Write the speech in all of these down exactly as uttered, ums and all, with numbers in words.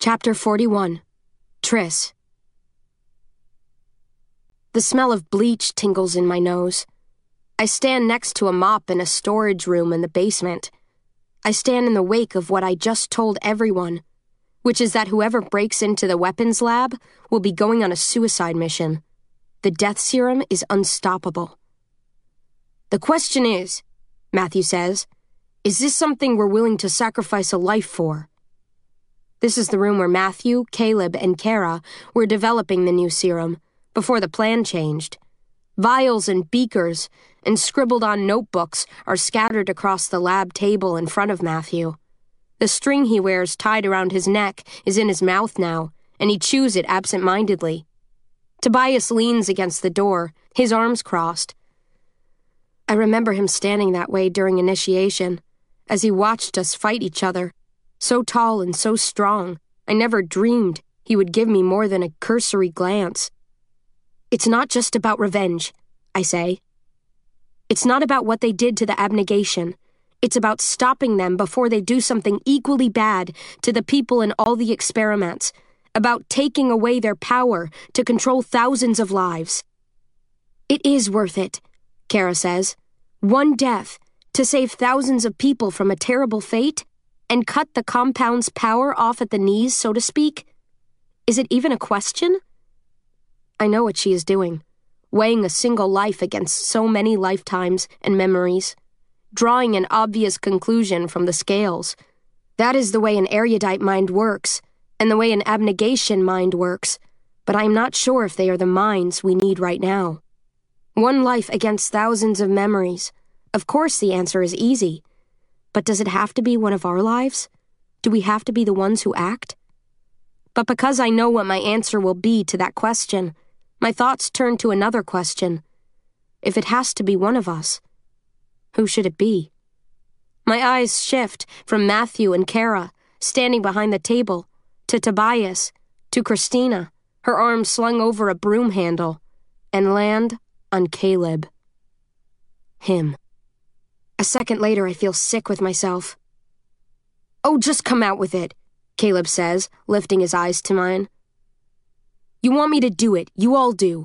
Chapter forty-one. Triss. The smell of bleach tingles in my nose. I stand next to a mop in a storage room in the basement. I stand in the wake of what I just told everyone, which is that whoever breaks into the weapons lab will be going on a suicide mission. The death serum is unstoppable. The question is, Matthew says, is this something we're willing to sacrifice a life for? This is the room where Matthew, Caleb, and Kara were developing the new serum, before the plan changed. Vials and beakers and scribbled-on notebooks are scattered across the lab table in front of Matthew. The string he wears tied around his neck is in his mouth now, and he chews it absent-mindedly. Tobias leans against the door, his arms crossed. I remember him standing that way during initiation, as he watched us fight each other. So tall and so strong, I never dreamed he would give me more than a cursory glance. It's not just about revenge, I say. It's not about what they did to the abnegation. It's about stopping them before they do something equally bad to the people in all the experiments, about taking away their power to control thousands of lives. It is worth it, Kara says. One death to save thousands of people from a terrible fate? And cut the compound's power off at the knees, so to speak? Is it even a question? I know what she is doing, weighing a single life against so many lifetimes and memories, drawing an obvious conclusion from the scales. That is the way an erudite mind works, and the way an abnegation mind works, but I am not sure if they are the minds we need right now. One life against thousands of memories. Of course the answer is easy. But does it have to be one of our lives? Do we have to be the ones who act? But because I know what my answer will be to that question, my thoughts turn to another question. If it has to be one of us, who should it be? My eyes shift from Matthew and Kara, standing behind the table, to Tobias, to Christina, her arms slung over a broom handle, and land on Caleb. Him. A second later, I feel sick with myself. Oh, just come out with it, Caleb says, lifting his eyes to mine. You want me to do it. You all do.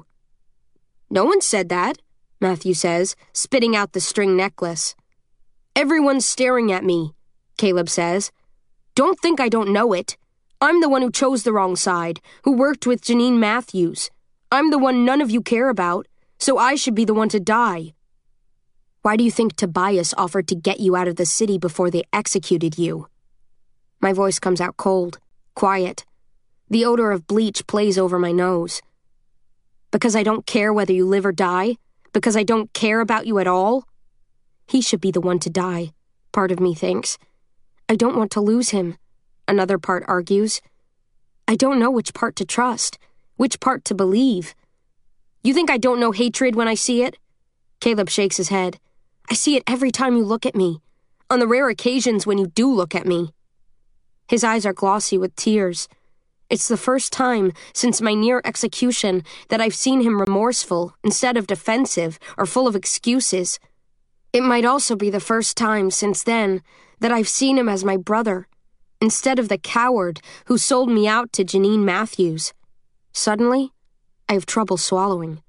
No one said that, Matthew says, spitting out the string necklace. Everyone's staring at me, Caleb says. Don't think I don't know it. I'm the one who chose the wrong side, who worked with Janine Matthews. I'm the one none of you care about, so I should be the one to die. Why do you think Tobias offered to get you out of the city before they executed you? My voice comes out cold, quiet. The odor of bleach plays over my nose. Because I don't care whether you live or die? Because I don't care about you at all? He should be the one to die, part of me thinks. I don't want to lose him, another part argues. I don't know which part to trust, which part to believe. You think I don't know hatred when I see it? Caleb shakes his head. I see it every time you look at me, on the rare occasions when you do look at me. His eyes are glossy with tears. It's the first time since my near execution that I've seen him remorseful instead of defensive or full of excuses. It might also be the first time since then that I've seen him as my brother, instead of the coward who sold me out to Janine Matthews. Suddenly, I have trouble swallowing.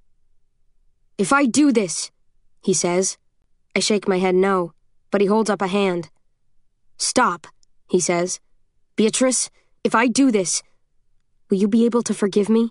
If I do this, he says. I shake my head no, but he holds up a hand. Stop, he says. Beatrice, if I do this, will you be able to forgive me?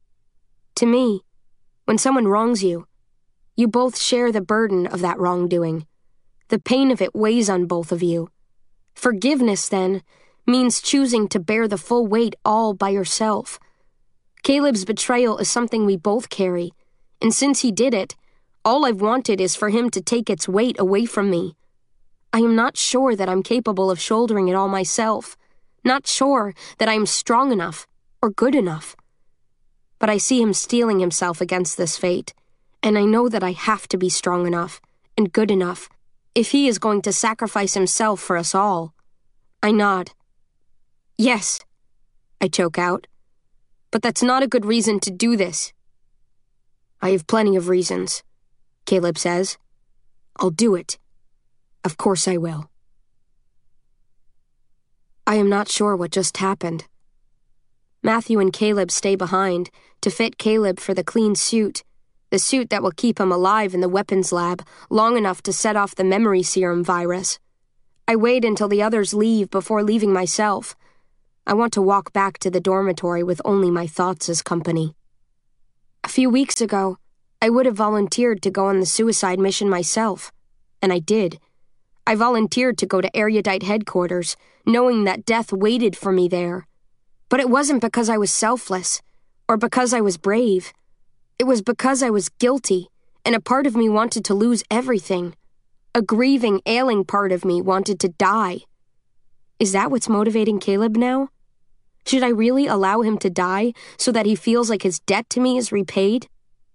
To me, when someone wrongs you, you both share the burden of that wrongdoing. The pain of it weighs on both of you. Forgiveness, then, means choosing to bear the full weight all by yourself. Caleb's betrayal is something we both carry, and since he did it, all I've wanted is for him to take its weight away from me. I am not sure that I'm capable of shouldering it all myself, not sure that I am strong enough or good enough. But I see him steeling himself against this fate, and I know that I have to be strong enough and good enough if he is going to sacrifice himself for us all. I nod. Yes, I choke out. But that's not a good reason to do this. I have plenty of reasons, Caleb says. I'll do it. Of course I will. I am not sure what just happened. Matthew and Caleb stay behind to fit Caleb for the clean suit, the suit that will keep him alive in the weapons lab long enough to set off the memory serum virus. I wait until the others leave before leaving myself. I want to walk back to the dormitory with only my thoughts as company. A few weeks ago, I would have volunteered to go on the suicide mission myself, and I did. I volunteered to go to Erudite headquarters, knowing that death waited for me there. But it wasn't because I was selfless, or because I was brave. It was because I was guilty, and a part of me wanted to lose everything. A grieving, ailing part of me wanted to die. Is that what's motivating Caleb now? Should I really allow him to die so that he feels like his debt to me is repaid?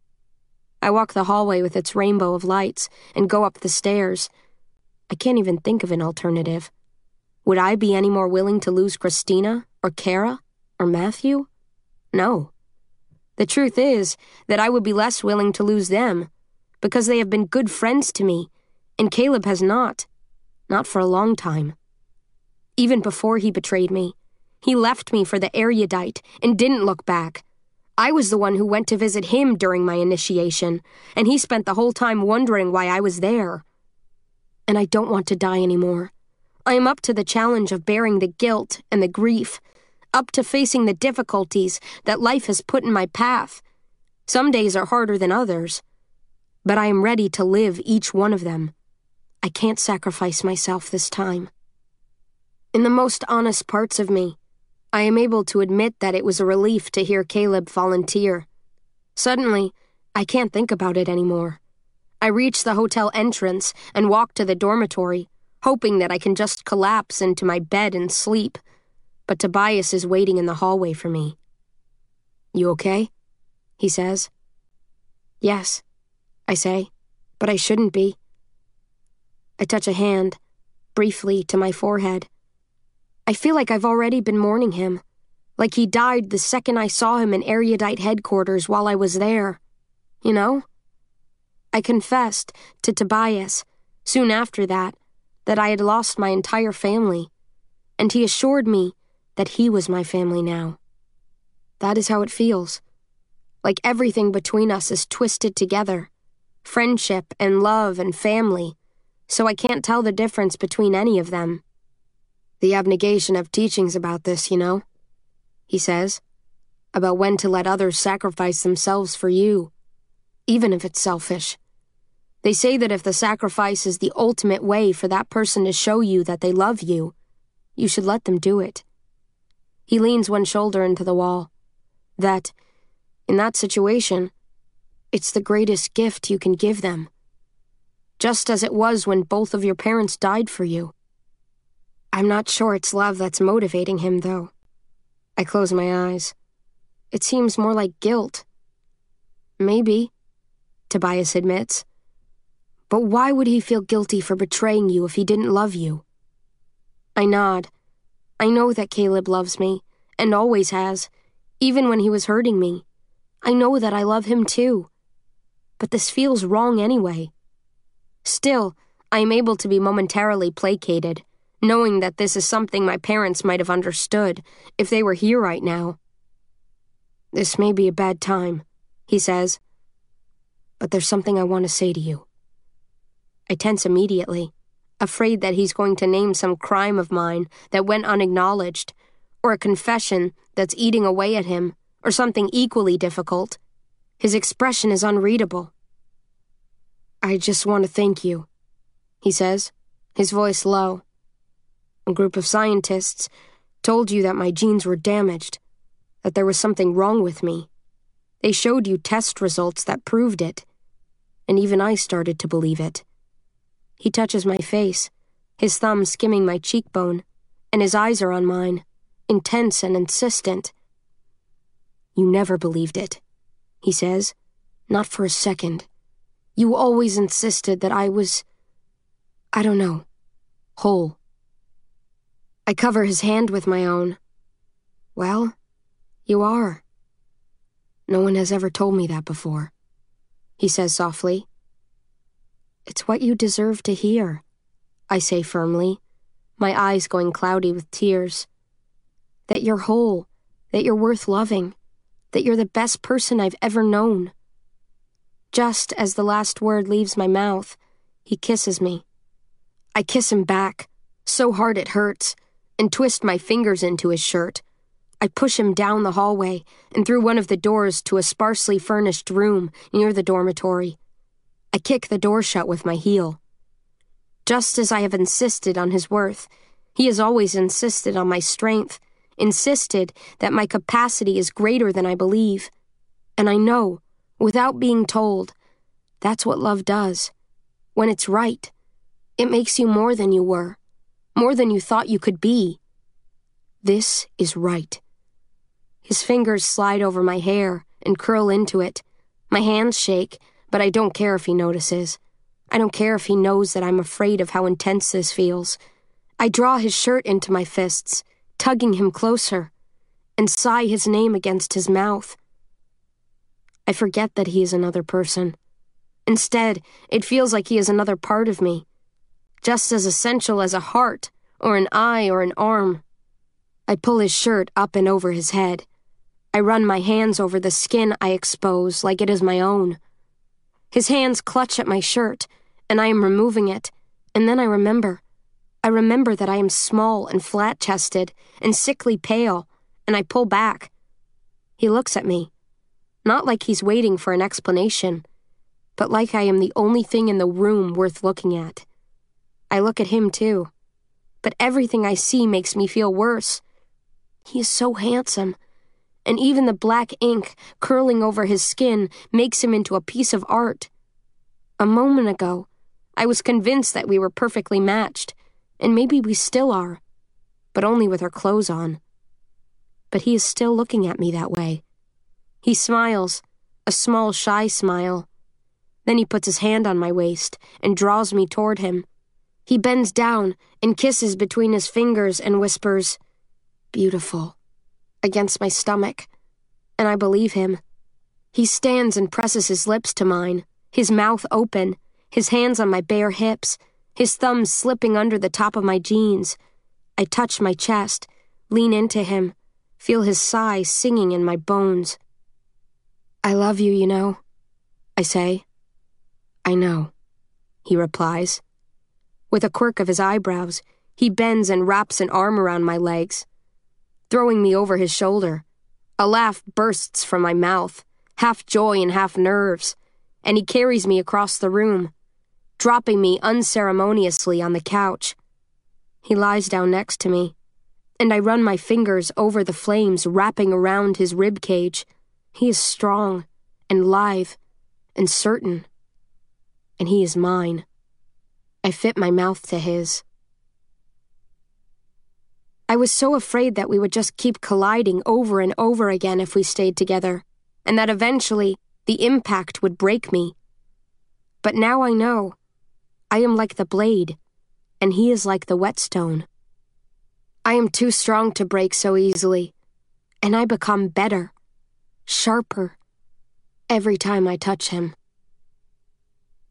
I walk the hallway with its rainbow of lights and go up the stairs. I can't even think of an alternative. Would I be any more willing to lose Christina, or Kara, or Matthew? No. The truth is that I would be less willing to lose them, because they have been good friends to me, and Caleb has not. Not for a long time. Even before he betrayed me, he left me for the Erudite and didn't look back. I was the one who went to visit him during my initiation, and he spent the whole time wondering why I was there. And I don't want to die anymore. I am up to the challenge of bearing the guilt and the grief, up to facing the difficulties that life has put in my path. Some days are harder than others, but I am ready to live each one of them. I can't sacrifice myself this time. In the most honest parts of me, I am able to admit that it was a relief to hear Caleb volunteer. Suddenly, I can't think about it anymore. I reach the hotel entrance and walk to the dormitory, hoping that I can just collapse into my bed and sleep. But Tobias is waiting in the hallway for me. "You okay?" he says. "Yes," I say, "but I shouldn't be." I touch a hand, briefly, to my forehead. I feel like I've already been mourning him, like he died the second I saw him in Erudite headquarters while I was there. You know? I confessed to Tobias, soon after that, that I had lost my entire family, and he assured me that he was my family now. That is how it feels. Like everything between us is twisted together. Friendship and love and family, so I can't tell the difference between any of them. The abnegation of teachings about this, you know, he says, about when to let others sacrifice themselves for you, even if it's selfish. They say that if the sacrifice is the ultimate way for that person to show you that they love you, you should let them do it. He leans one shoulder into the wall. That, in that situation, it's the greatest gift you can give them. Just as it was when both of your parents died for you. I'm not sure it's love that's motivating him, though. I close my eyes. It seems more like guilt. Maybe, Tobias admits. But why would he feel guilty for betraying you if he didn't love you? I nod. I know that Caleb loves me, and always has, even when he was hurting me. I know that I love him too. But this feels wrong anyway. Still, I am able to be momentarily placated, knowing that this is something my parents might have understood if they were here right now. This may be a bad time, he says, but there's something I want to say to you. I tense immediately, afraid that he's going to name some crime of mine that went unacknowledged, or a confession that's eating away at him, or something equally difficult. His expression is unreadable. I just want to thank you, he says, his voice low. A group of scientists told you that my genes were damaged, that there was something wrong with me. They showed you test results that proved it, and even I started to believe it. He touches my face, his thumb skimming my cheekbone, and his eyes are on mine, intense and insistent. You never believed it, he says, not for a second. You always insisted that I was, I don't know, whole. I cover his hand with my own. Well, you are. No one has ever told me that before, he says softly. It's what you deserve to hear, I say firmly, my eyes going cloudy with tears. That you're whole, that you're worth loving, that you're the best person I've ever known. Just as the last word leaves my mouth, he kisses me. I kiss him back, so hard it hurts, and twist my fingers into his shirt. I push him down the hallway and through one of the doors to a sparsely furnished room near the dormitory. I kick the door shut with my heel. Just as I have insisted on his worth, he has always insisted on my strength, insisted that my capacity is greater than I believe. And I know, without being told, that's what love does. When it's right, it makes you more than you were, more than you thought you could be. This is right. His fingers slide over my hair and curl into it. My hands shake, but I don't care if he notices. I don't care if he knows that I'm afraid of how intense this feels. I draw his shirt into my fists, tugging him closer, and sigh his name against his mouth. I forget that he is another person. Instead, it feels like he is another part of me, just as essential as a heart, or an eye, or an arm. I pull his shirt up and over his head. I run my hands over the skin I expose like it is my own. His hands clutch at my shirt, and I am removing it, and then I remember. I remember that I am small and flat-chested and sickly pale, and I pull back. He looks at me, not like he's waiting for an explanation, but like I am the only thing in the room worth looking at. I look at him too, but everything I see makes me feel worse. He is so handsome, and even the black ink curling over his skin makes him into a piece of art. A moment ago, I was convinced that we were perfectly matched, and maybe we still are, but only with our clothes on. But he is still looking at me that way. He smiles, a small, shy smile. Then he puts his hand on my waist and draws me toward him. He bends down and kisses between his fingers and whispers, "Beautiful," against my stomach, and I believe him. He stands and presses his lips to mine, his mouth open, his hands on my bare hips, his thumbs slipping under the top of my jeans. I touch my chest, lean into him, feel his sigh singing in my bones. "I love you, you know," I say. "I know," he replies. With a quirk of his eyebrows, he bends and wraps an arm around my legs, throwing me over his shoulder. A laugh bursts from my mouth, half joy and half nerves, and he carries me across the room, dropping me unceremoniously on the couch. He lies down next to me, and I run my fingers over the flames wrapping around his rib cage. He is strong and lithe and certain, and he is mine. I fit my mouth to his. I was so afraid that we would just keep colliding over and over again if we stayed together, and that eventually the impact would break me. But now I know. I am like the blade, and he is like the whetstone. I am too strong to break so easily, and I become better, sharper, every time I touch him.